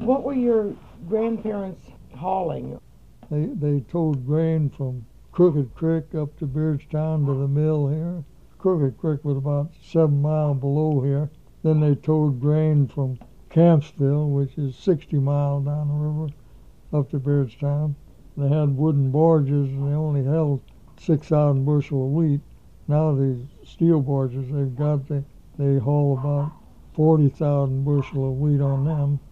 What were your grandparents hauling? They towed grain from Crooked Creek up to Beardstown to the mill here. Crooked Creek was about 7 miles below here. Then they towed grain from Campsville, which is 60 miles down the river, up to Beardstown. They had wooden barges, and they only held 6,000 bushel of wheat. Now these steel barges they haul about 40,000 bushel of wheat on them.